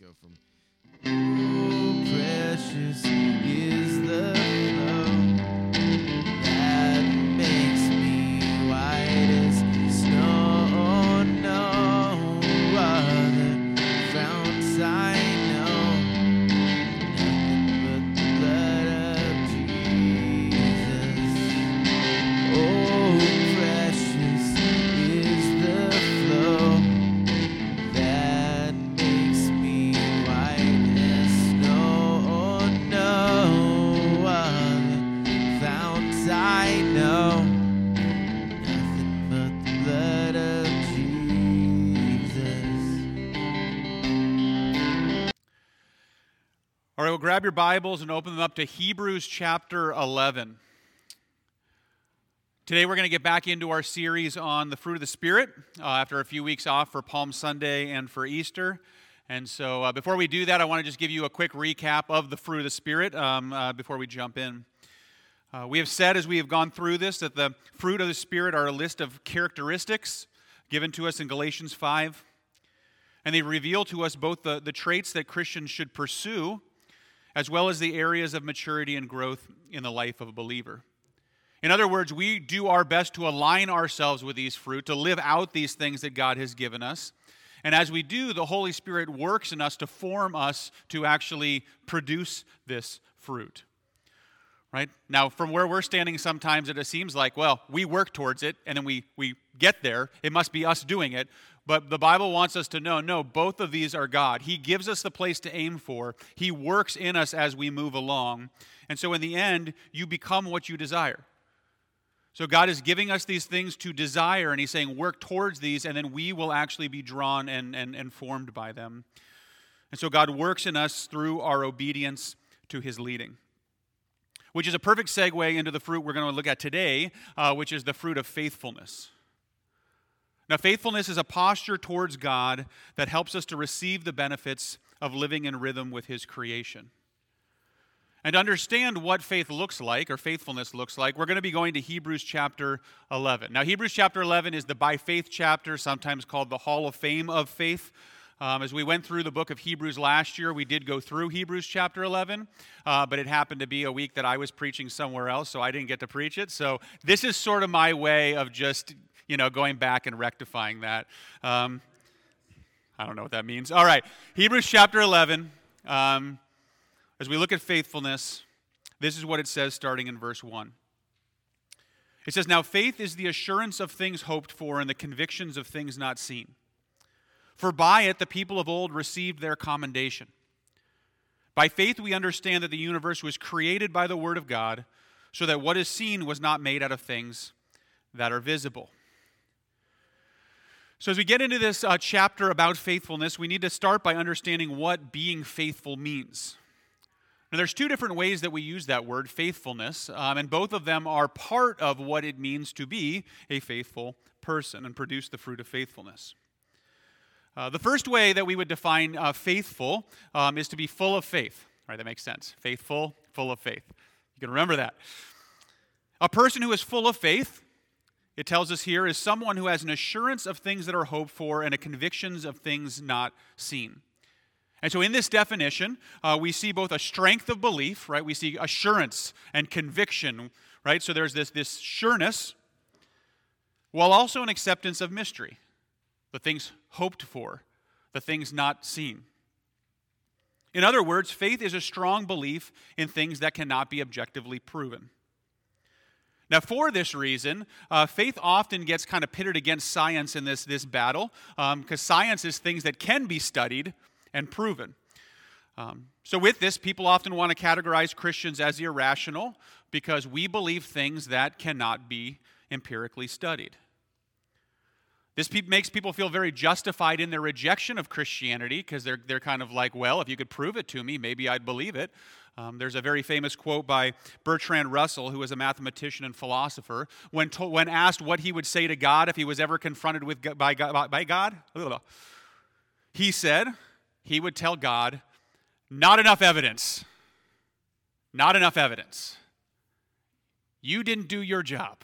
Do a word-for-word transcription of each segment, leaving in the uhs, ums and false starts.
go from oh, precious is the flow that makes me white as snow. No other founts I know, nothing but the blood of Jesus. Oh, precious is the flow that makes me white as snow. No other founts I know, nothing but the blood of Jesus. All right, well, grab your Bibles and open them up to Hebrews chapter eleven. Today we're going to get back into our series on the fruit of the Spirit uh, after a few weeks off for Palm Sunday and for Easter. And so uh, before we do that, I want to just give you a quick recap of the fruit of the Spirit um, uh, before we jump in. Uh, we have said as we have gone through this that the fruit of the Spirit are a list of characteristics given to us in Galatians five. And they reveal to us both the, the traits that Christians should pursue as well as the areas of maturity and growth in the life of a believer. In other words, we do our best to align ourselves with these fruit, to live out these things that God has given us. And as we do, the Holy Spirit works in us to form us to actually produce this fruit. Right? Now, from where we're standing, sometimes it seems like, well, we work towards it, and then we, we get there. It must be us doing it. But the Bible wants us to know, no, both of these are God. He gives us the place to aim for. He works in us as we move along. And so in the end, you become what you desire. So God is giving us these things to desire, and He's saying work towards these, and then we will actually be drawn and, and, and formed by them. And so God works in us through our obedience to His leading, which is a perfect segue into the fruit we're going to look at today, uh, which is the fruit of faithfulness. Now, faithfulness is a posture towards God that helps us to receive the benefits of living in rhythm with His creation. And to understand what faith looks like, or faithfulness looks like, we're going to be going to Hebrews chapter eleven. Now, Hebrews chapter eleven is the by faith chapter, sometimes called the Hall of Fame of Faith. Um, as we went through the book of Hebrews last year, we did go through Hebrews chapter eleven, uh, but it happened to be a week that I was preaching somewhere else, so I didn't get to preach it. So this is sort of my way of just, you know, going back and rectifying that. Um, I don't know what that means. All right, Hebrews chapter eleven. Um, As we look at faithfulness, this is what it says starting in verse one. It says, "Now faith is the assurance of things hoped for and the convictions of things not seen. For by it the people of old received their commendation. By faith we understand that the universe was created by the word of God, so that what is seen was not made out of things that are visible." So as we get into this uh, chapter about faithfulness, we need to start by understanding what being faithful means. Now, there's two different ways that we use that word, faithfulness, um, and both of them are part of what it means to be a faithful person and produce the fruit of faithfulness. Uh, the first way that we would define uh, faithful um, is to be full of faith. Right, that makes sense. Faithful, full of faith. You can remember that. A person who is full of faith, it tells us here, is someone who has an assurance of things that are hoped for and a convictions of things not seen. And so in this definition, uh, we see both a strength of belief, right? We see assurance and conviction, right? So there's this, this sureness, while also an acceptance of mystery, the things hoped for, the things not seen. In other words, faith is a strong belief in things that cannot be objectively proven. Now, for this reason, uh, faith often gets kind of pitted against science in this, this battle, um, because science is things that can be studied and proven. Um, so with this, people often want to categorize Christians as irrational because we believe things that cannot be empirically studied. This pe- makes people feel very justified in their rejection of Christianity because they're, they're kind of like, well, if you could prove it to me, maybe I'd believe it. Um, there's a very famous quote by Bertrand Russell, who was a mathematician and philosopher, when, to- when asked what he would say to God if he was ever confronted with go- by, God, by God. He said, he would tell God, not enough evidence. Not enough evidence. You didn't do your job.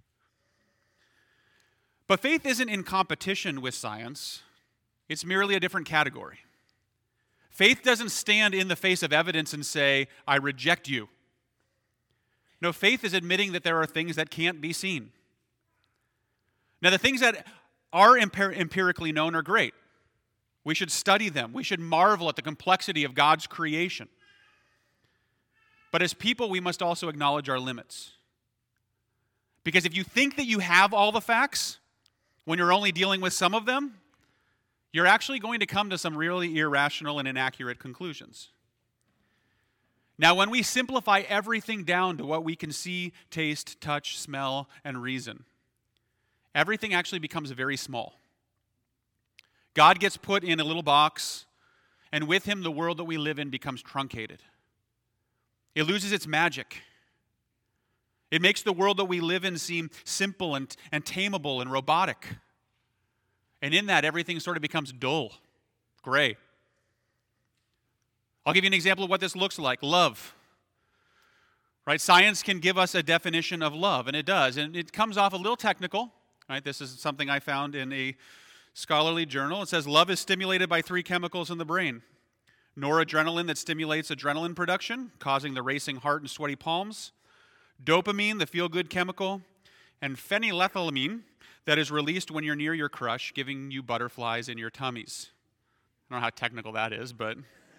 But faith isn't in competition with science. It's merely a different category. Faith doesn't stand in the face of evidence and say, I reject you. No, faith is admitting that there are things that can't be seen. Now, the things that are empir- empirically known are great. We should study them. We should marvel at the complexity of God's creation. But as people, we must also acknowledge our limits. Because if you think that you have all the facts when you're only dealing with some of them, you're actually going to come to some really irrational and inaccurate conclusions. Now, when we simplify everything down to what we can see, taste, touch, smell, and reason, everything actually becomes very small. God gets put in a little box, and with him, the world that we live in becomes truncated. It loses its magic. It makes the world that we live in seem simple and, and tameable and robotic. And in that, everything sort of becomes dull, gray. I'll give you an example of what this looks like. Love. Right? Science can give us a definition of love, and it does. And it comes off a little technical. Right? This is something I found in a scholarly journal. It says love is stimulated by three chemicals in the brain. Noradrenaline that stimulates adrenaline production, causing the racing heart and sweaty palms. Dopamine, the feel-good chemical. And phenylethylamine, that is released when you're near your crush, giving you butterflies in your tummies. I don't know how technical that is, but...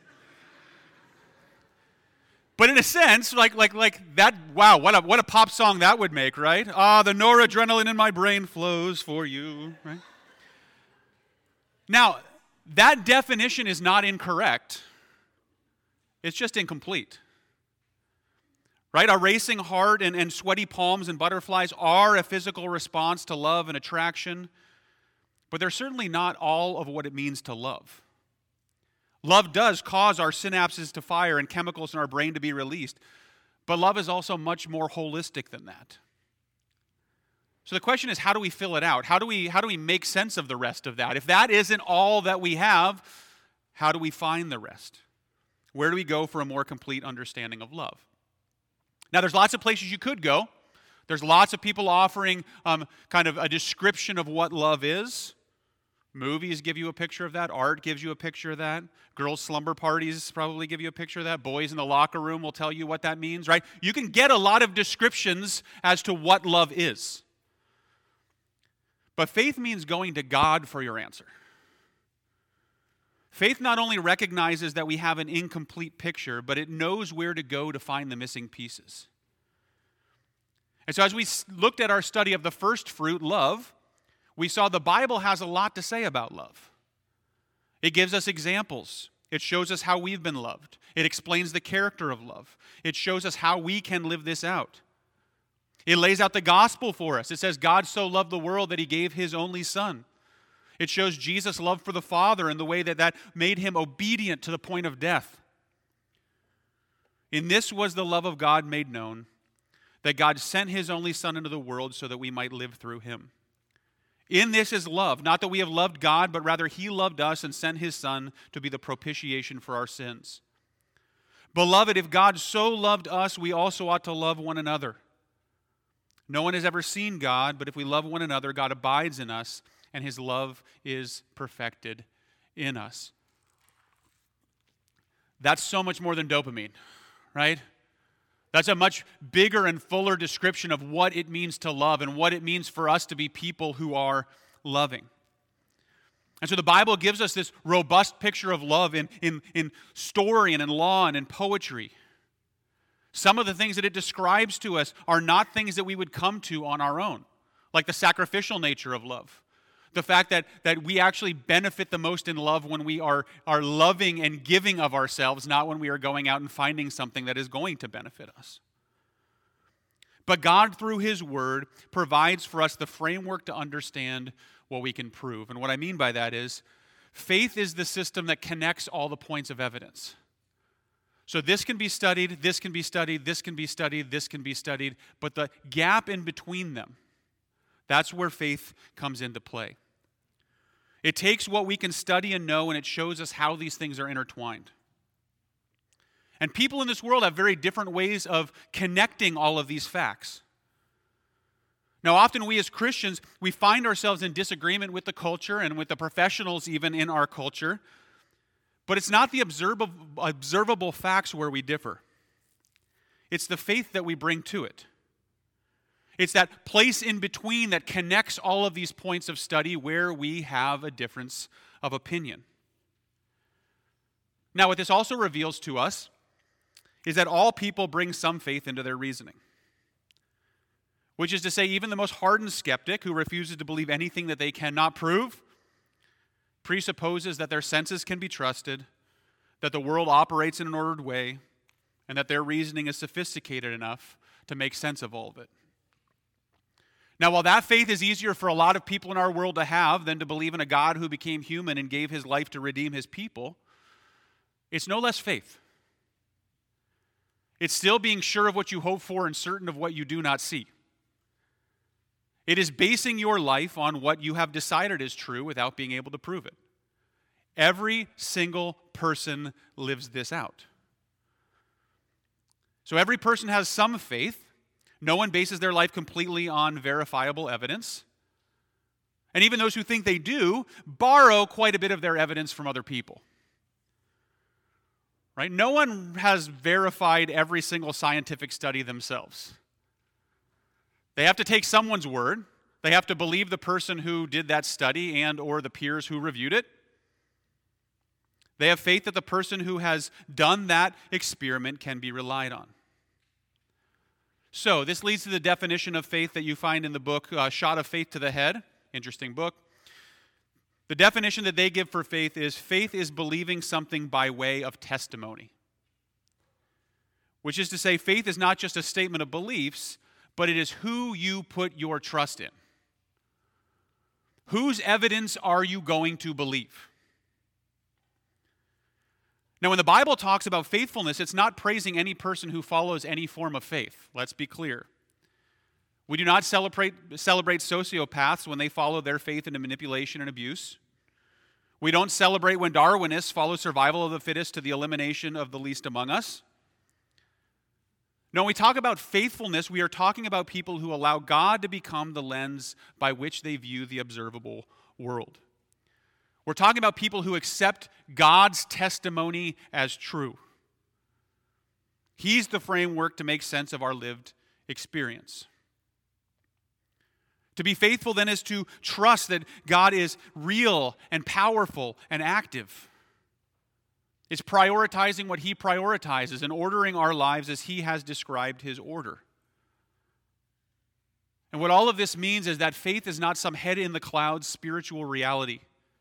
But in a sense, like like like that, wow, what a what a pop song that would make, right? Ah, the noradrenaline in my brain flows for you, right? Now, that definition is not incorrect. It's just incomplete. Right? A racing heart and, and sweaty palms and butterflies are a physical response to love and attraction, but they're certainly not all of what it means to love. Love does cause our synapses to fire and chemicals in our brain to be released, but love is also much more holistic than that. So the question is, how do we fill it out? How do we, how do we make sense of the rest of that? If that isn't all that we have, how do we find the rest? Where do we go for a more complete understanding of love? Now, there's lots of places you could go. There's lots of people offering um, kind of a description of what love is. Movies give you a picture of that. Art gives you a picture of that. Girls' slumber parties probably give you a picture of that. Boys in the locker room will tell you what that means, right? You can get a lot of descriptions as to what love is. But faith means going to God for your answer. Faith not only recognizes that we have an incomplete picture, but it knows where to go to find the missing pieces. And so as we looked at our study of the first fruit, love, we saw the Bible has a lot to say about love. It gives us examples. It shows us how we've been loved. It explains the character of love. It shows us how we can live this out. It lays out the gospel for us. It says, God so loved the world that he gave his only son. It shows Jesus' love for the Father and the way that that made him obedient to the point of death. In this was the love of God made known, that God sent his only Son into the world so that we might live through him. In this is love, not that we have loved God, but rather he loved us and sent his Son to be the propitiation for our sins. Beloved, if God so loved us, we also ought to love one another. No one has ever seen God, but if we love one another, God abides in us, and his love is perfected in us. That's so much more than dopamine, right? That's a much bigger and fuller description of what it means to love and what it means for us to be people who are loving. And so the Bible gives us this robust picture of love in, in, in story and in law and in poetry. Some of the things that it describes to us are not things that we would come to on our own, like the sacrificial nature of love. The fact that, that we actually benefit the most in love when we are, are loving and giving of ourselves, not when we are going out and finding something that is going to benefit us. But God, through his word, provides for us the framework to understand what we can prove. And what I mean by that is, faith is the system that connects all the points of evidence. So this can be studied, this can be studied, this can be studied, this can be studied, but the gap in between them, that's where faith comes into play. It takes what we can study and know, and it shows us how these things are intertwined. And people in this world have very different ways of connecting all of these facts. Now, often we as Christians, we find ourselves in disagreement with the culture and with the professionals even in our culture. But it's not the observable, observable facts where we differ. It's the faith that we bring to it. It's that place in between that connects all of these points of study where we have a difference of opinion. Now, what this also reveals to us is that all people bring some faith into their reasoning. Which is to say, even the most hardened skeptic who refuses to believe anything that they cannot prove presupposes that their senses can be trusted, that the world operates in an ordered way, and that their reasoning is sophisticated enough to make sense of all of it. Now, while that faith is easier for a lot of people in our world to have than to believe in a God who became human and gave his life to redeem his people, it's no less faith. It's still being sure of what you hope for and certain of what you do not see. It is basing your life on what you have decided is true without being able to prove it. Every single person lives this out. So every person has some faith. No one bases their life completely on verifiable evidence. And even those who think they do borrow quite a bit of their evidence from other people. Right? No one has verified every single scientific study themselves. They have to take someone's word. They have to believe the person who did that study and or the peers who reviewed it. They have faith that the person who has done that experiment can be relied on. So this leads to the definition of faith that you find in the book, uh, Shot of Faith to the Head. Interesting book. The definition that they give for faith is, faith is believing something by way of testimony. Which is to say, faith is not just a statement of beliefs, but it is who you put your trust in. Whose evidence are you going to believe? Now, when the Bible talks about faithfulness, it's not praising any person who follows any form of faith. Let's be clear. We do not celebrate, celebrate sociopaths when they follow their faith into manipulation and abuse. We don't celebrate when Darwinists follow survival of the fittest to the elimination of the least among us. No, when we talk about faithfulness, we are talking about people who allow God to become the lens by which they view the observable world. We're talking about people who accept God's testimony as true. He's the framework to make sense of our lived experience. To be faithful then is to trust that God is real and powerful and active. It's prioritizing what he prioritizes and ordering our lives as he has described his order. And what all of this means is that faith is not some head-in-the-clouds spiritual reality.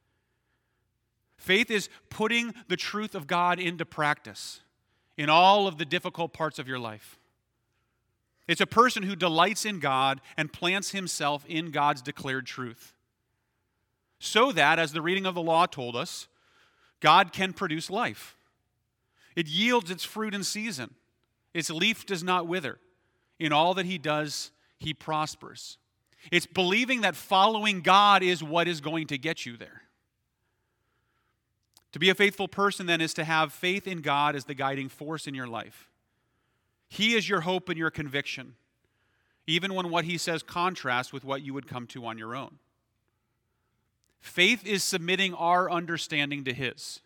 Faith is putting the truth of God into practice in all of the difficult parts of your life. It's a person who delights in God and plants himself in God's declared truth. So that, as the reading of the law told us, God can produce life. It yields its fruit in season. Its leaf does not wither. In all that he does, he prospers. It's believing that following God is what is going to get you there. To be a faithful person, then, is to have faith in God as the guiding force in your life. He is your hope and your conviction, even when what he says contrasts with what you would come to on your own. Faith is submitting our understanding to his.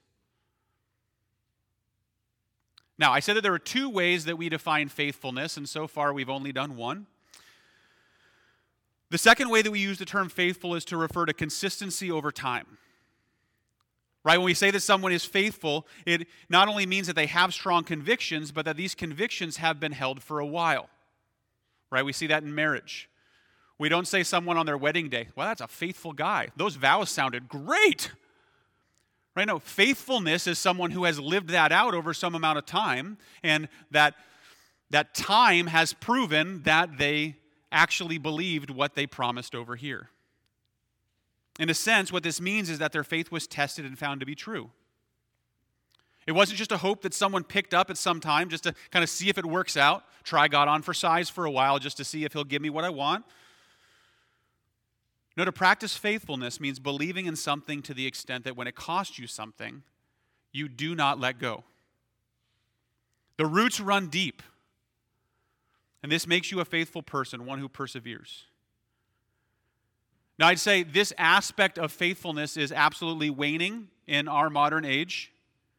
Now, I said that there are two ways that we define faithfulness, and so far we've only done one. The second way that we use the term faithful is to refer to consistency over time. Right? When we say that someone is faithful, it not only means that they have strong convictions, but that these convictions have been held for a while. Right? We see that in marriage. We don't say someone on their wedding day, well, that's a faithful guy. Those vows sounded great. Right? No, faithfulness is someone who has lived that out over some amount of time, and that, that time has proven that they actually believed what they promised over here. In a sense, what this means is that their faith was tested and found to be true. It wasn't just a hope that someone picked up at some time just to kind of see if it works out, try God on for size for a while just to see if he'll give me what I want. No, to practice faithfulness means believing in something to the extent that when it costs you something, you do not let go. The roots run deep. And this makes you a faithful person, one who perseveres. Now, I'd say this aspect of faithfulness is absolutely waning in our modern age.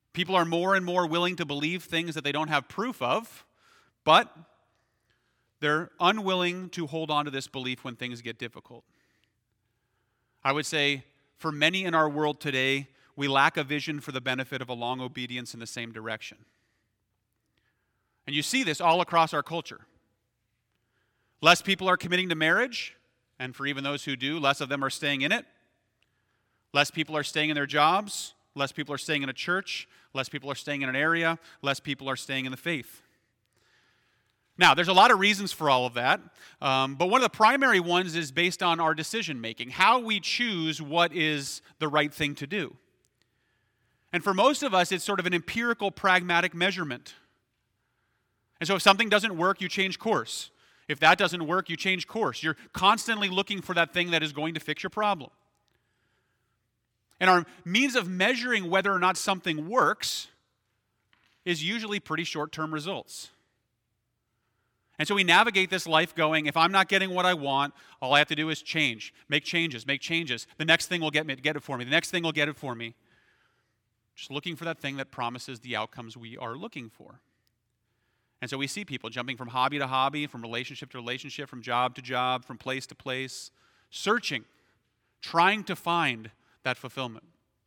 People are more and more willing to believe things that they don't have proof of, but they're unwilling to hold on to this belief when things get difficult. I would say for many in our world today, we lack a vision for the benefit of a long obedience in the same direction. And you see this all across our culture. Less people are committing to marriage, and for even those who do, less of them are staying in it. Less people are staying in their jobs. Less people are staying in a church. Less people are staying in an area. Less people are staying in the faith. Now, there's a lot of reasons for all of that, um, but one of the primary ones is based on our decision making, how we choose what is the right thing to do. And for most of us, it's sort of an empirical, pragmatic measurement. And so if something doesn't work, you change course. If that doesn't work, you change course. You're constantly looking for that thing that is going to fix your problem. And our means of measuring whether or not something works is usually pretty short-term results. And so we navigate this life going, if I'm not getting what I want, all I have to do is change, make changes, make changes. The next thing will get me, get it for me. The next thing will get it for me. Just looking for that thing that promises the outcomes we are looking for. And so we see people jumping from hobby to hobby, from relationship to relationship, from job to job, from place to place, searching, trying to find that fulfillment.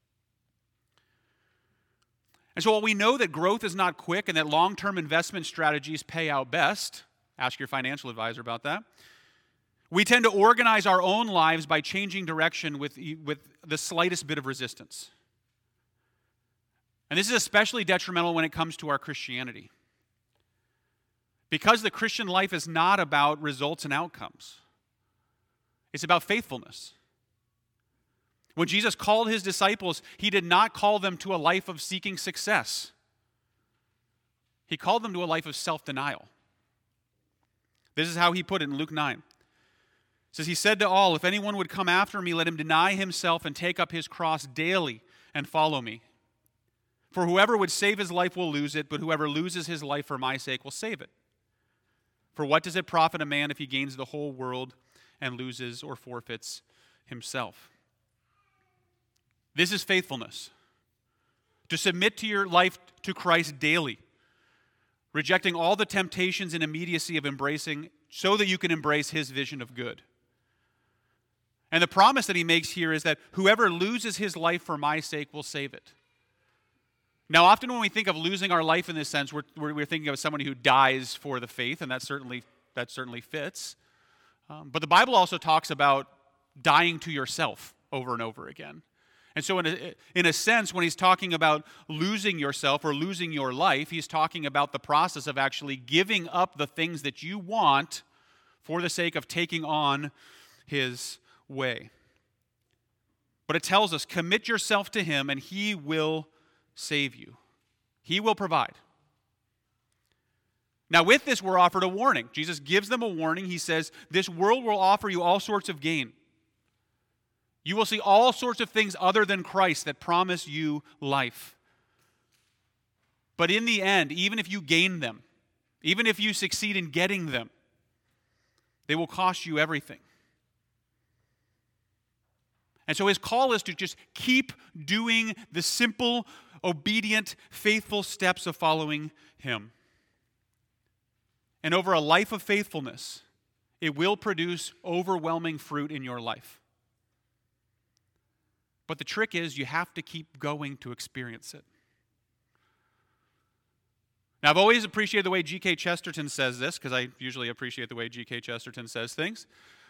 And so while we know that growth is not quick and that long-term investment strategies pay out best, ask your financial advisor about that, we tend to organize our own lives by changing direction with, with the slightest bit of resistance. And this is especially detrimental when it comes to our Christianity. Because the Christian life is not about results and outcomes. It's about faithfulness. When Jesus called his disciples, he did not call them to a life of seeking success. He called them to a life of self-denial. This is how he put it in Luke nine. It says, he said to all, if anyone would come after me, let him deny himself and take up his cross daily and follow me. For whoever would save his life will lose it, but whoever loses his life for my sake will save it. For what does it profit a man if he gains the whole world and loses or forfeits himself? This is faithfulness. To submit to your life to Christ daily, rejecting all the temptations and immediacy of embracing so that you can embrace his vision of good. And the promise that he makes here is that whoever loses his life for my sake will save it. Now, often when we think of losing our life in this sense, we're, we're thinking of somebody who dies for the faith, and that certainly, that certainly fits. Um, but the Bible also talks about dying to yourself over and over again. And so in a, in a sense, when he's talking about losing yourself or losing your life, he's talking about the process of actually giving up the things that you want for the sake of taking on his way. But it tells us, commit yourself to him and he will save you. He will provide. Now with this, we're offered a warning. Jesus gives them a warning. He says, this world will offer you all sorts of gain. You will see all sorts of things other than Christ that promise you life. But in the end, even if you gain them, even if you succeed in getting them, they will cost you everything. And so his call is to just keep doing the simple, obedient, faithful steps of following him. And over a life of faithfulness, it will produce overwhelming fruit in your life. But the trick is you have to keep going to experience it. Now, I've always appreciated the way G K Chesterton says this, because I usually appreciate the way G K Chesterton says things.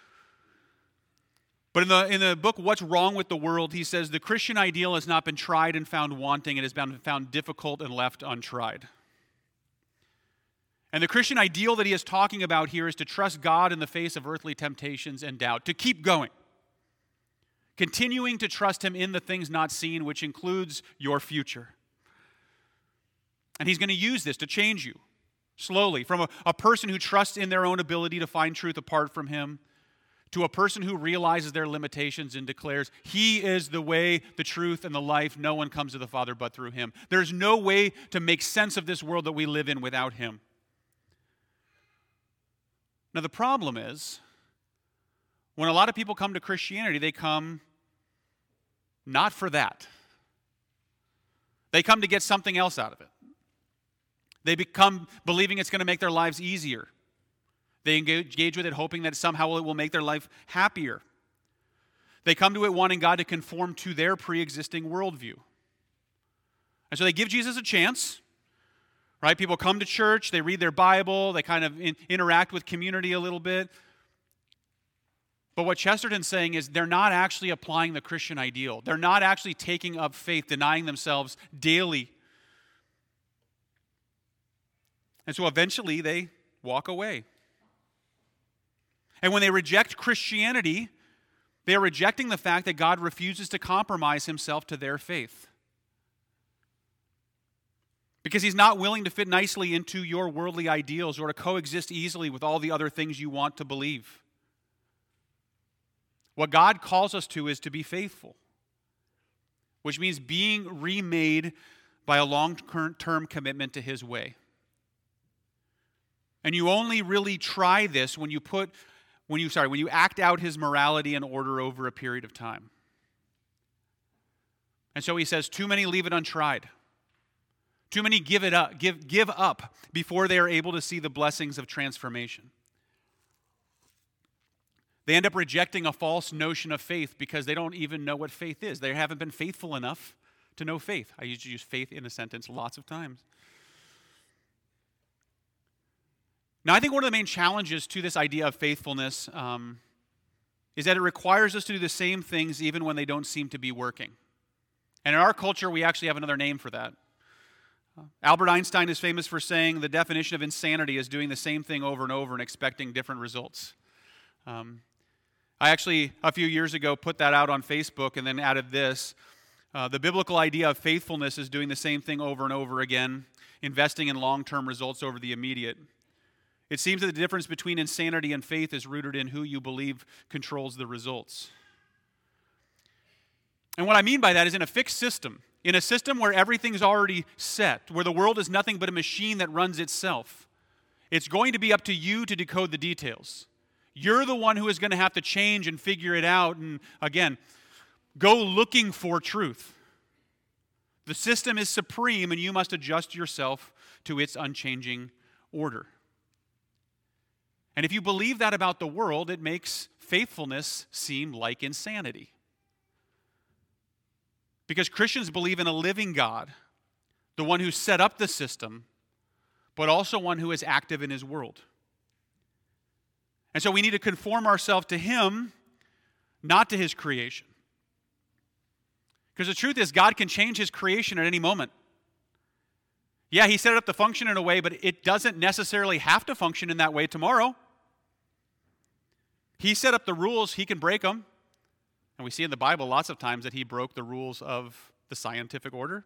But in the, in the book, What's Wrong with the World, he says, the Christian ideal has not been tried and found wanting. It has been found difficult and left untried. And the Christian ideal that he is talking about here is to trust God in the face of earthly temptations and doubt, to keep going. Continuing to trust him in the things not seen, which includes your future. And he's going to use this to change you slowly from a, a person who trusts in their own ability to find truth apart from him to a person who realizes their limitations and declares, he is the way, the truth, and the life. No one comes to the Father but through him. There's no way to make sense of this world that we live in without him. Now the problem is, when a lot of people come to Christianity, they come not for that. They come to get something else out of it. They become believing it's going to make their lives easier. They engage with it hoping that somehow it will make their life happier. They come to it wanting God to conform to their pre-existing worldview. And so they give Jesus a chance, right? People come to church, they read their Bible, they kind of in, interact with community a little bit. But what Chesterton's saying is they're not actually applying the Christian ideal. They're not actually taking up faith, denying themselves daily. And so eventually they walk away. And when they reject Christianity, they are rejecting the fact that God refuses to compromise himself to their faith. Because he's not willing to fit nicely into your worldly ideals or to coexist easily with all the other things you want to believe. What God calls us to is to be faithful, which means being remade by a long-term commitment to his way. And you only really try this when you put When you, sorry, when you act out his morality and order over a period of time. And so he says, too many leave it untried. Too many give it up, give, give up before they are able to see the blessings of transformation. They end up rejecting a false notion of faith because they don't even know what faith is. They haven't been faithful enough to know faith. I used to use faith in a sentence lots of times. Now, I think one of the main challenges to this idea of faithfulness um, is that it requires us to do the same things even when they don't seem to be working. And in our culture, we actually have another name for that. Uh, Albert Einstein is famous for saying the definition of insanity is doing the same thing over and over and expecting different results. Um, I actually, a few years ago, put that out on Facebook and then added this. Uh, the biblical idea of faithfulness is doing the same thing over and over again, investing in long-term results over the immediate. It seems that the difference between insanity and faith is rooted in who you believe controls the results. And what I mean by that is in a fixed system, in a system where everything's already set, where the world is nothing but a machine that runs itself, it's going to be up to you to decode the details. You're the one who is going to have to change and figure it out and, again, go looking for truth. The system is supreme and you must adjust yourself to its unchanging order. And if you believe that about the world, it makes faithfulness seem like insanity. Because Christians believe in a living God, the one who set up the system, but also one who is active in his world. And so we need to conform ourselves to him, not to his creation. Because the truth is, God can change his creation at any moment. Yeah, he set it up to function in a way, but it doesn't necessarily have to function in that way tomorrow. He set up the rules, he can break them. And we see in the Bible lots of times that he broke the rules of the scientific order.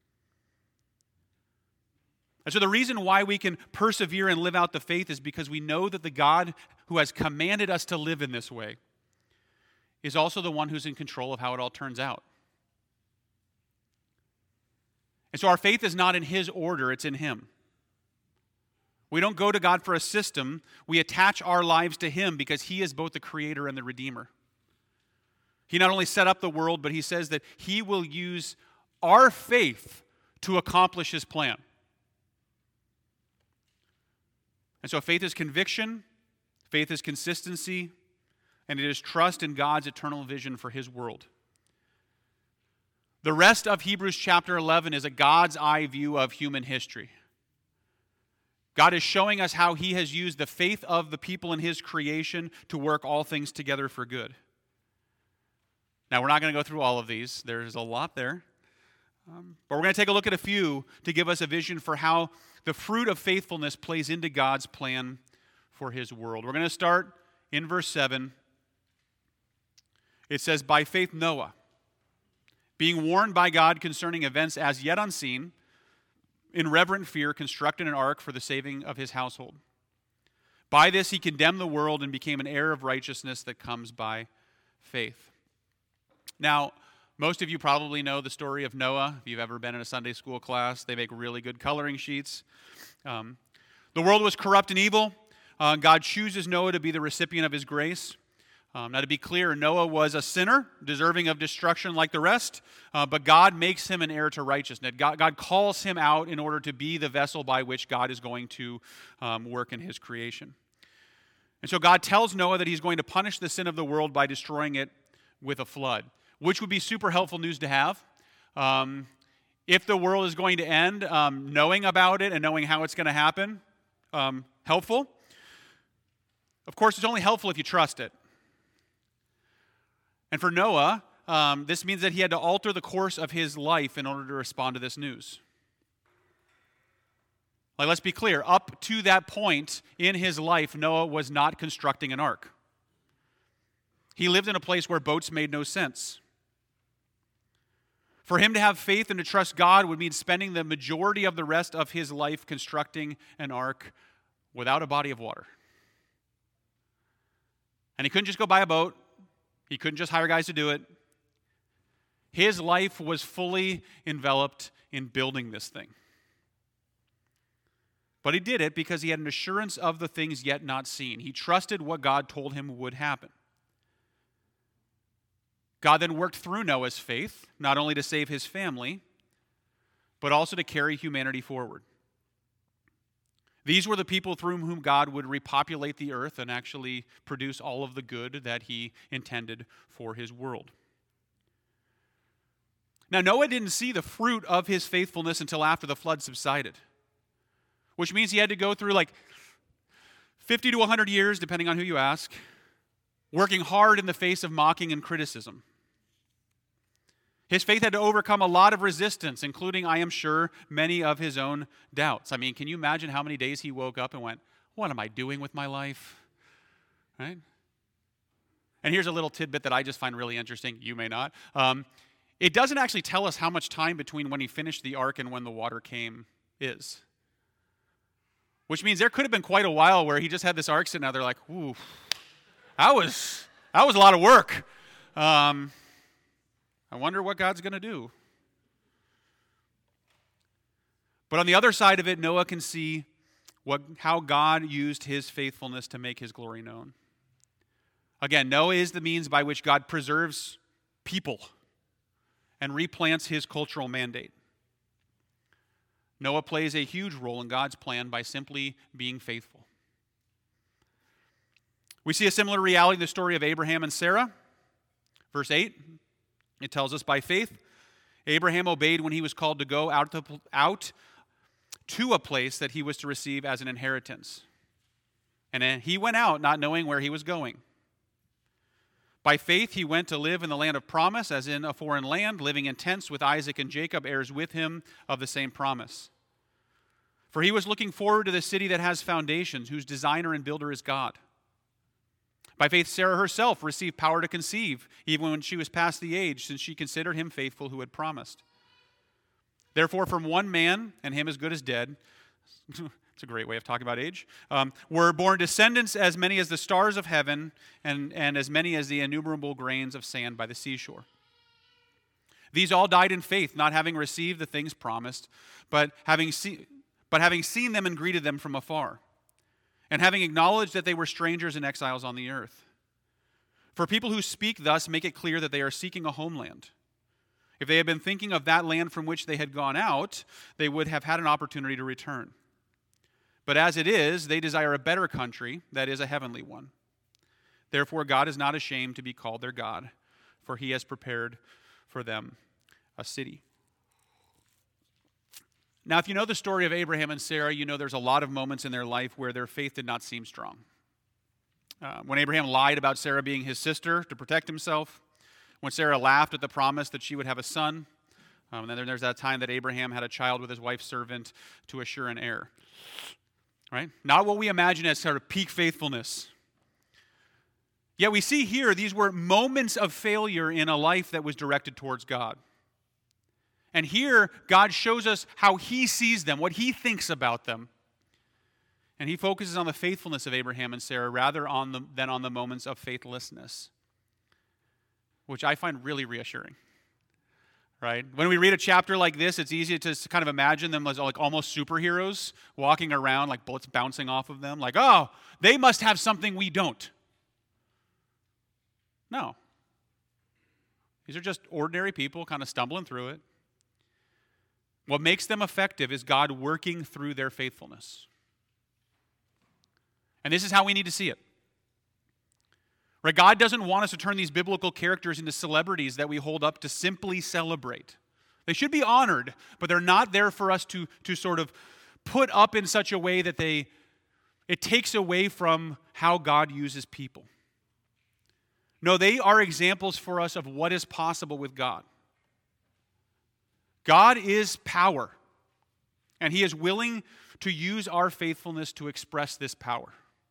And so the reason why we can persevere and live out the faith is because we know that the God who has commanded us to live in this way is also the one who's in control of how it all turns out. And so our faith is not in his order, it's in him. We don't go to God for a system. We attach our lives to him because he is both the creator and the redeemer. He not only set up the world, but he says that he will use our faith to accomplish his plan. And so faith is conviction, faith is consistency, and it is trust in God's eternal vision for his world. The rest of Hebrews chapter eleven is a God's eye view of human history. God is showing us how he has used the faith of the people in his creation to work all things together for good. Now, we're not going to go through all of these. There's a lot there. Um, but we're going to take a look at a few to give us a vision for how the fruit of faithfulness plays into God's plan for his world. We're going to start in verse seven. It says, by faith Noah, being warned by God concerning events as yet unseen, in reverent fear, constructed an ark for the saving of his household. By this he condemned the world and became an heir of righteousness that comes by faith. Now, most of you probably know the story of Noah. If you've ever been in a Sunday school class, they make really good coloring sheets. Um, the world was corrupt and evil. Uh, God chooses Noah to be the recipient of his grace. Um, now, to be clear, Noah was a sinner, deserving of destruction like the rest, uh, but God makes him an heir to righteousness. God, God calls him out in order to be the vessel by which God is going to um, work in his creation. And so God tells Noah that he's going to punish the sin of the world by destroying it with a flood, which would be super helpful news to have. Um, if the world is going to end, um, knowing about it and knowing how it's going to happen, um, helpful. Of course, it's only helpful if you trust it. And for Noah, um, this means that he had to alter the course of his life in order to respond to this news. Like, let's be clear, up to that point in his life, Noah was not constructing an ark. He lived in a place where boats made no sense. For him to have faith and to trust God would mean spending the majority of the rest of his life constructing an ark without a body of water. And he couldn't just go buy a boat. He couldn't just hire guys to do it. His life was fully enveloped in building this thing. But he did it because he had an assurance of the things yet not seen. He trusted what God told him would happen. God then worked through Noah's faith, not only to save his family, but also to carry humanity forward. These were the people through whom God would repopulate the earth and actually produce all of the good that he intended for his world. Now, Noah didn't see the fruit of his faithfulness until after the flood subsided, which means he had to go through like fifty to one hundred years, depending on who you ask, working hard in the face of mocking and criticism. His faith had to overcome a lot of resistance, including, I am sure, many of his own doubts. I mean, can you imagine how many days he woke up and went, what am I doing with my life? Right? And here's a little tidbit that I just find really interesting. You may not. Um, it doesn't actually tell us how much time between when he finished the ark and when the water came is. Which means there could have been quite a while where he just had this ark sitting out there like, ooh, that was, that was a lot of work. Um, I wonder what God's going to do. But on the other side of it, Noah can see what, how God used his faithfulness to make his glory known. Again, Noah is the means by which God preserves people and replants his cultural mandate. Noah plays a huge role in God's plan by simply being faithful. We see a similar reality in the story of Abraham and Sarah. Verse eight. It tells us, by faith, Abraham obeyed when he was called to go out to, out to a place that he was to receive as an inheritance. And he went out not knowing where he was going. By faith, he went to live in the land of promise, as in a foreign land, living in tents with Isaac and Jacob, heirs with him of the same promise. For he was looking forward to the city that has foundations, whose designer and builder is God. By faith, Sarah herself received power to conceive, even when she was past the age, since she considered him faithful who had promised. Therefore, from one man, and him as good as dead, it's a great way of talking about age, um, were born descendants as many as the stars of heaven, and, and as many as the innumerable grains of sand by the seashore. These all died in faith, not having received the things promised, but having, see, but having seen them and greeted them from afar, and having acknowledged that they were strangers and exiles on the earth. For people who speak thus make it clear that they are seeking a homeland. If they had been thinking of that land from which they had gone out, they would have had an opportunity to return. But as it is, they desire a better country, that is, a heavenly one. Therefore, God is not ashamed to be called their God, for he has prepared for them a city. Now, if you know the story of Abraham and Sarah, you know there's a lot of moments in their life where their faith did not seem strong. Uh, when Abraham lied about Sarah being his sister to protect himself, when Sarah laughed at the promise that she would have a son, um, and then there's that time that Abraham had a child with his wife's servant to assure an heir. Right? Not what we imagine as sort of peak faithfulness. Yet we see here these were moments of failure in a life that was directed towards God. And here, God shows us how he sees them, what he thinks about them. And he focuses on the faithfulness of Abraham and Sarah rather on the, than on the moments of faithlessness, which I find really reassuring. Right? When we read a chapter like this, it's easy to kind of imagine them as like almost superheroes walking around, like bullets bouncing off of them, like, oh, they must have something we don't. No. These are just ordinary people kind of stumbling through it. What makes them effective is God working through their faithfulness. And this is how we need to see it. Right? God doesn't want us to turn these biblical characters into celebrities that we hold up to simply celebrate. They should be honored, but they're not there for us to, to sort of put up in such a way that they it takes away from how God uses people. No, they are examples for us of what is possible with God. God is power, and He is willing to use our faithfulness to express this power.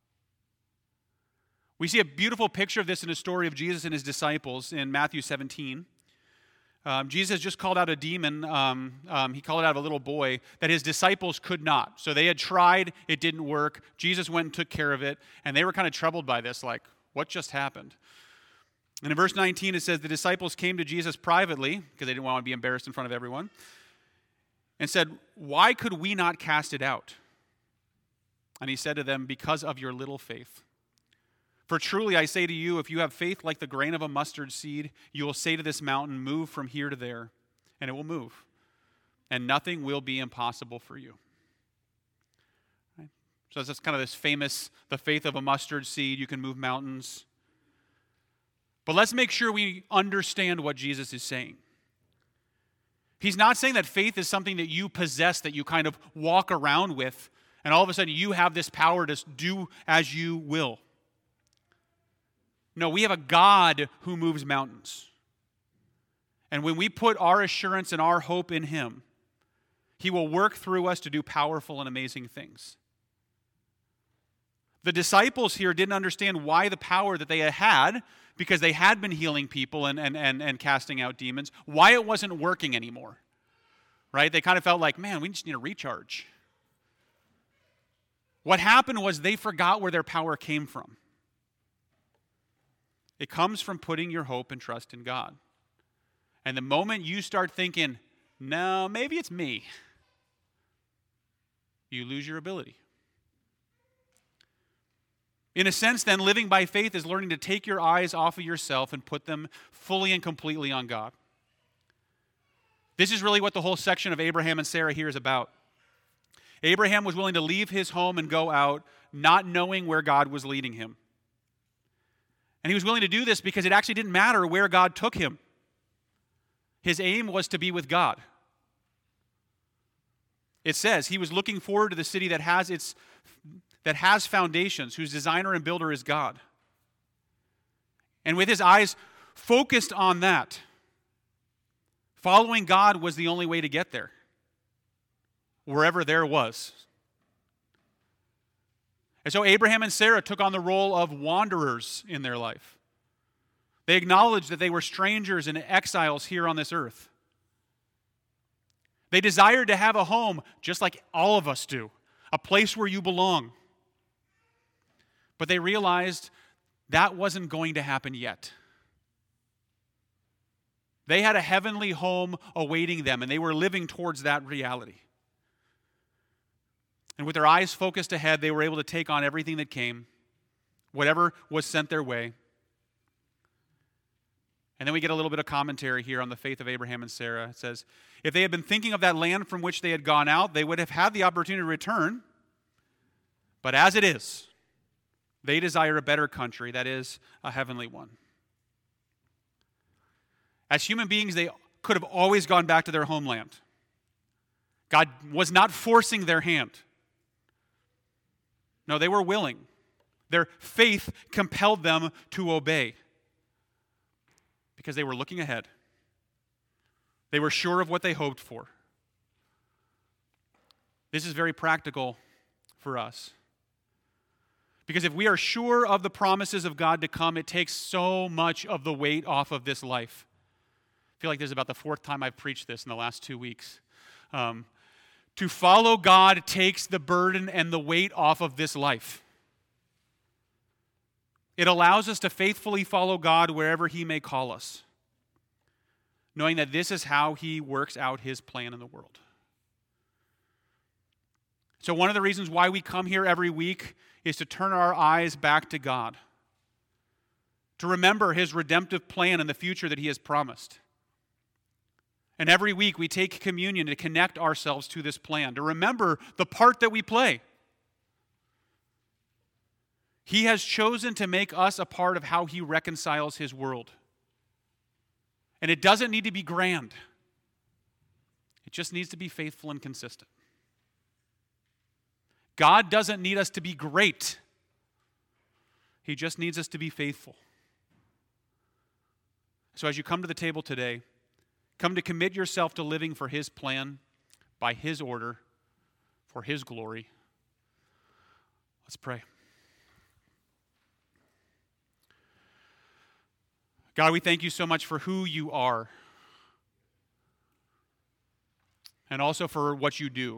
We see a beautiful picture of this in the story of Jesus and His disciples in Matthew seventeen. Um, Jesus just called out a demon. Um, um, he called it out of a little boy that His disciples could not. So they had tried, it didn't work. Jesus went and took care of it, and they were kind of troubled by this, like, what just happened? And in verse nineteen, it says, the disciples came to Jesus privately, because they didn't want to be embarrassed in front of everyone, and said, why could we not cast it out? And He said to them, because of your little faith. For truly I say to you, if you have faith like the grain of a mustard seed, you will say to this mountain, move from here to there, and it will move. And nothing will be impossible for you. Right? So that's kind of this famous, the faith of a mustard seed, you can move mountains. But let's make sure we understand what Jesus is saying. He's not saying that faith is something that you possess, that you kind of walk around with, and all of a sudden you have this power to do as you will. No, we have a God who moves mountains. And when we put our assurance and our hope in Him, He will work through us to do powerful and amazing things. The disciples here didn't understand why the power that they had, because they had been healing people and, and, and, and casting out demons, why it wasn't working anymore. Right? They kind of felt like, man, we just need a recharge. What happened was they forgot where their power came from. It comes from putting your hope and trust in God. And the moment you start thinking, no, maybe it's me, you lose your ability. In a sense, then, living by faith is learning to take your eyes off of yourself and put them fully and completely on God. This is really what the whole section of Abraham and Sarah here is about. Abraham was willing to leave his home and go out, not knowing where God was leading him. And he was willing to do this because it actually didn't matter where God took him. His aim was to be with God. It says he was looking forward to the city that has its that has foundations, whose designer and builder is God. And with his eyes focused on that, following God was the only way to get there, wherever there was. And so Abraham and Sarah took on the role of wanderers in their life. They acknowledged that they were strangers and exiles here on this earth. They desired to have a home just like all of us do, a place where you belong. But they realized that wasn't going to happen yet. They had a heavenly home awaiting them, and they were living towards that reality. And with their eyes focused ahead, they were able to take on everything that came, whatever was sent their way. And then we get a little bit of commentary here on the faith of Abraham and Sarah. It says, if they had been thinking of that land from which they had gone out, they would have had the opportunity to return. But as it is, they desire a better country, that is, a heavenly one. As human beings, they could have always gone back to their homeland. God was not forcing their hand. No, they were willing. Their faith compelled them to obey because they were looking ahead. They were sure of what they hoped for. This is very practical for us. Because if we are sure of the promises of God to come, it takes so much of the weight off of this life. I feel like this is about the fourth time I've preached this in the last two weeks. Um, to follow God takes the burden and the weight off of this life. It allows us to faithfully follow God wherever He may call us, knowing that this is how He works out His plan in the world. So one of the reasons why we come here every week is to turn our eyes back to God, to remember his redemptive plan and the future that he has promised. And every week we take communion to connect ourselves to this plan, to remember the part that we play. He has chosen to make us a part of how he reconciles his world. And it doesn't need to be grand. It just needs to be faithful and consistent. God doesn't need us to be great. He just needs us to be faithful. So as you come to the table today, come to commit yourself to living for his plan, by his order, for his glory. Let's pray. God, we thank you so much for who you are, and also for what you do.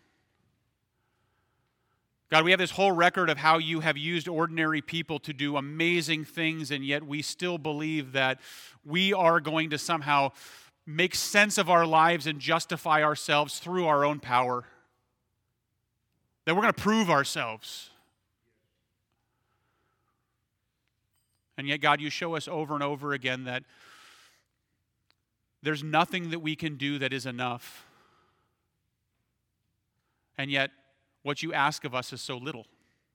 God, we have this whole record of how you have used ordinary people to do amazing things, and yet we still believe that we are going to somehow make sense of our lives and justify ourselves through our own power. That we're going to prove ourselves. And yet, God, you show us over and over again that there's nothing that we can do that is enough. And yet, what you ask of us is so little.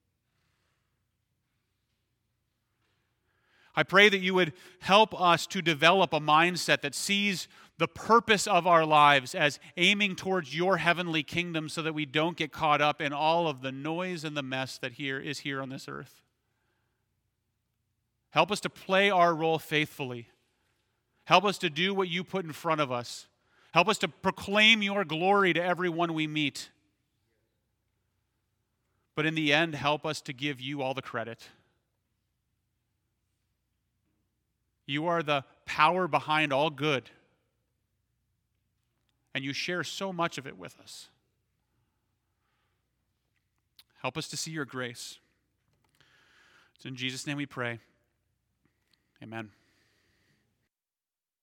I pray that you would help us to develop a mindset that sees the purpose of our lives as aiming towards your heavenly kingdom so that we don't get caught up in all of the noise and the mess that here is here on this earth. Help us to play our role faithfully. Help us to do what you put in front of us. Help us to proclaim your glory to everyone we meet. But in the end, help us to give you all the credit. You are the power behind all good, and you share so much of it with us. Help us to see your grace. It's in Jesus' name we pray. Amen.